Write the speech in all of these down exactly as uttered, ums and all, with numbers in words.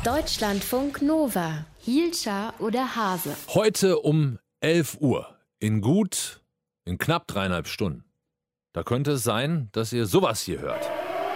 Deutschlandfunk Nova. Hielscher oder Hase? Heute um elf Uhr. In gut, in knapp dreieinhalb Stunden. Da könnte es sein, dass ihr sowas hier hört.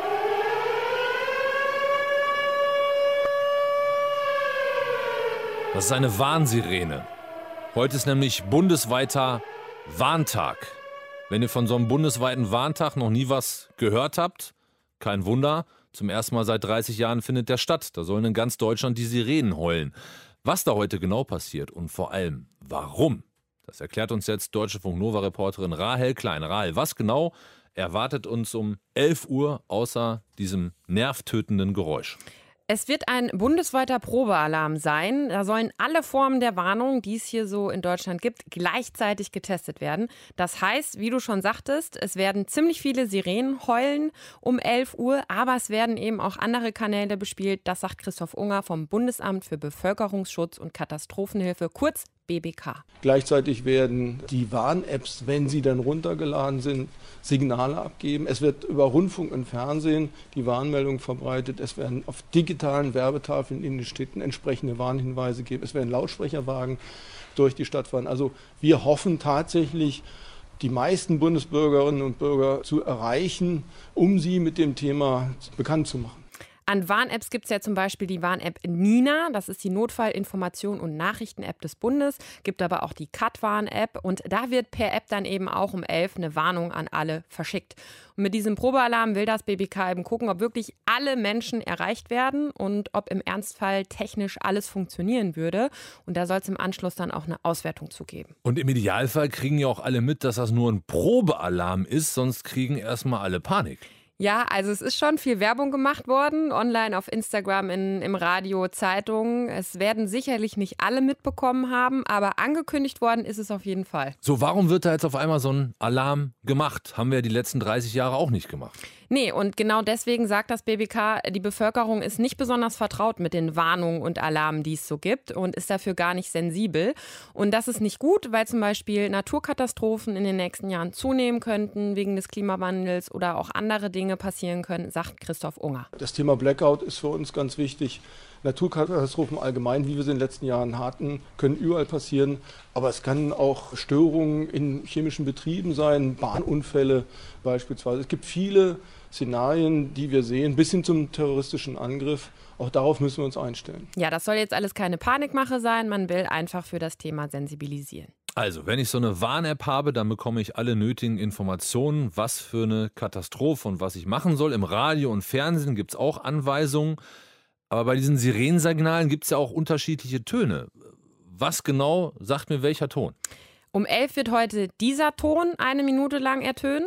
Das ist eine Warnsirene. Heute ist nämlich bundesweiter Warntag. Wenn ihr von so einem bundesweiten Warntag noch nie was gehört habt, kein Wunder. Zum ersten Mal seit dreißig Jahren findet der statt. Da sollen in ganz Deutschland die Sirenen heulen. Was da heute genau passiert und vor allem warum, das erklärt uns jetzt Deutschlandfunk Nova-Reporterin Rahel Klein. Rahel, was genau erwartet uns um elf Uhr außer diesem nervtötenden Geräusch? Es wird ein bundesweiter Probealarm sein. Da sollen alle Formen der Warnung, die es hier so in Deutschland gibt, gleichzeitig getestet werden. Das heißt, wie du schon sagtest, es werden ziemlich viele Sirenen heulen um elf Uhr, aber es werden eben auch andere Kanäle bespielt. Das sagt Christoph Unger vom Bundesamt für Bevölkerungsschutz und Katastrophenhilfe, kurz B B K. Gleichzeitig werden die Warn-Apps, wenn sie dann runtergeladen sind, Signale abgeben. Es wird über Rundfunk und Fernsehen die Warnmeldung verbreitet. Es werden auf digitalen Werbetafeln in den Städten entsprechende Warnhinweise geben. Es werden Lautsprecherwagen durch die Stadt fahren. Also wir hoffen tatsächlich, die meisten Bundesbürgerinnen und Bürger zu erreichen, um sie mit dem Thema bekannt zu machen. An Warn-Apps gibt es ja zum Beispiel die Warn-App Nina, das ist die Notfallinformation- und Nachrichten-App des Bundes, gibt aber auch die Kat-Warn-App und da wird per App dann eben auch um elf eine Warnung an alle verschickt. Und mit diesem Probealarm will das B B K eben gucken, ob wirklich alle Menschen erreicht werden und ob im Ernstfall technisch alles funktionieren würde. Und da soll es im Anschluss dann auch eine Auswertung zu geben. Und im Idealfall kriegen ja auch alle mit, dass das nur ein Probealarm ist, sonst kriegen erstmal alle Panik. Ja, also es ist schon viel Werbung gemacht worden, online, auf Instagram, in, im Radio, Zeitungen. Es werden sicherlich nicht alle mitbekommen haben, aber angekündigt worden ist es auf jeden Fall. So, warum wird da jetzt auf einmal so ein Alarm gemacht? Haben wir ja die letzten dreißig Jahre auch nicht gemacht. Nee, und genau deswegen sagt das B B K, die Bevölkerung ist nicht besonders vertraut mit den Warnungen und Alarmen, die es so gibt und ist dafür gar nicht sensibel. Und das ist nicht gut, weil zum Beispiel Naturkatastrophen in den nächsten Jahren zunehmen könnten wegen des Klimawandels oder auch andere Dinge passieren können, sagt Christoph Unger. Das Thema Blackout ist für uns ganz wichtig. Naturkatastrophen allgemein, wie wir sie in den letzten Jahren hatten, können überall passieren. Aber es kann auch Störungen in chemischen Betrieben sein, Bahnunfälle beispielsweise. Es gibt viele Szenarien, die wir sehen, bis hin zum terroristischen Angriff. Auch darauf müssen wir uns einstellen. Ja, das soll jetzt alles keine Panikmache sein. Man will einfach für das Thema sensibilisieren. Also, wenn ich so eine Warn-App habe, dann bekomme ich alle nötigen Informationen, was für eine Katastrophe und was ich machen soll. Im Radio und Fernsehen gibt es auch Anweisungen. Aber bei diesen Sirenensignalen gibt es ja auch unterschiedliche Töne. Was genau sagt mir welcher Ton? Um elf wird heute dieser Ton eine Minute lang ertönen.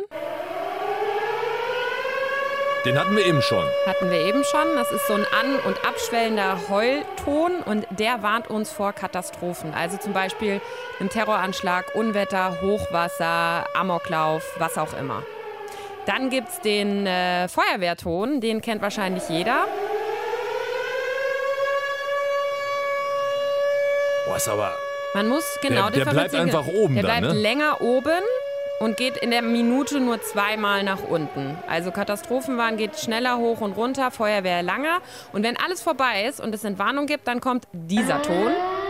Den hatten wir eben schon. Hatten wir eben schon. Das ist so ein an- und abschwellender Heulton und der warnt uns vor Katastrophen. Also zum Beispiel einem Terroranschlag, Unwetter, Hochwasser, Amoklauf, was auch immer. Dann gibt es den äh, Feuerwehrton, den kennt wahrscheinlich jeder. Boah, ist aber... Man muss genau Der, der bleibt einfach oben Der dann, bleibt ne? länger oben und geht in der Minute nur zweimal nach unten. Also Katastrophenwarn geht schneller hoch und runter, Feuerwehr langer. Und wenn alles vorbei ist und es Entwarnung gibt, dann kommt dieser Ton.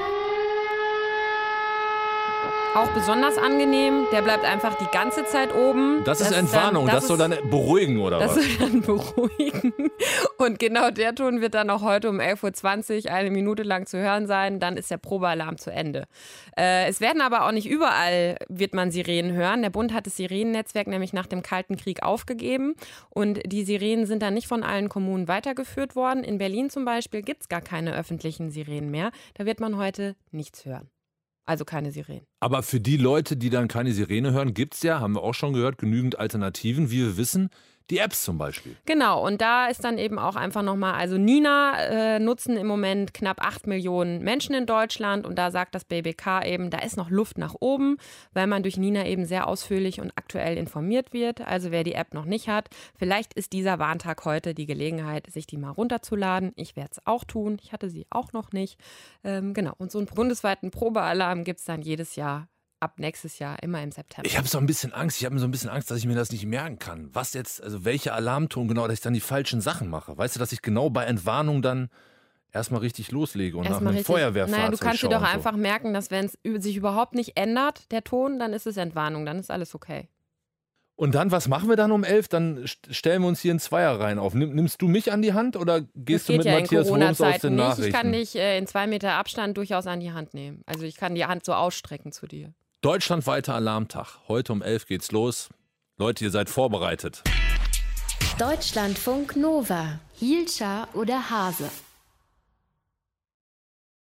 Auch besonders angenehm, der bleibt einfach die ganze Zeit oben. Das ist Entwarnung, das, das soll dann beruhigen, oder das was? Das soll dann beruhigen. Und genau der Ton wird dann auch heute um elf Uhr zwanzig eine Minute lang zu hören sein. Dann ist der Probealarm zu Ende. Äh, es werden aber auch nicht überall, wird man Sirenen hören. Der Bund hat das Sirenennetzwerk nämlich nach dem Kalten Krieg aufgegeben. Und die Sirenen sind dann nicht von allen Kommunen weitergeführt worden. In Berlin zum Beispiel gibt es gar keine öffentlichen Sirenen mehr. Da wird man heute nichts hören. Also keine Sirenen. Aber für die Leute, die dann keine Sirene hören, gibt es ja, haben wir auch schon gehört, genügend Alternativen, wie wir wissen. Die Apps zum Beispiel. Genau, und da ist dann eben auch einfach nochmal, also Nina äh, nutzen im Moment knapp acht Millionen Menschen in Deutschland und da sagt das B B K eben, da ist noch Luft nach oben, weil man durch Nina eben sehr ausführlich und aktuell informiert wird. Also wer die App noch nicht hat, vielleicht ist dieser Warntag heute die Gelegenheit, sich die mal runterzuladen. Ich werde es auch tun, ich hatte sie auch noch nicht. Ähm, genau, und so einen bundesweiten Probealarm gibt es dann jedes Jahr. Ab nächstes Jahr, immer im September. Ich habe so ein bisschen Angst, ich habe so ein bisschen Angst, dass ich mir das nicht merken kann. Was jetzt, also welcher Alarmton genau, dass ich dann die falschen Sachen mache. Weißt du, dass ich genau bei Entwarnung dann erstmal richtig loslege und Erst nach mal einem richtig, Feuerwehrfahrzeug naja, du kannst dir schaue doch und so. einfach merken, dass wenn es sich überhaupt nicht ändert, der Ton, dann ist es Entwarnung, dann ist alles okay. Und dann, was machen wir dann um elf? Dann st- stellen wir uns hier in Zweierreihen auf. Nimm, nimmst du mich an die Hand oder gehst Das du geht mit ja in Matthias Wurms aus Corona-Zeiten den nicht. Nachrichten? Ich kann dich äh, in zwei Meter Abstand durchaus an die Hand nehmen. Also ich kann die Hand so ausstrecken zu dir. Deutschlandweiter Alarmtag. Heute um elf geht's los. Leute, ihr seid vorbereitet. Deutschlandfunk Nova. Hielscher oder Hase?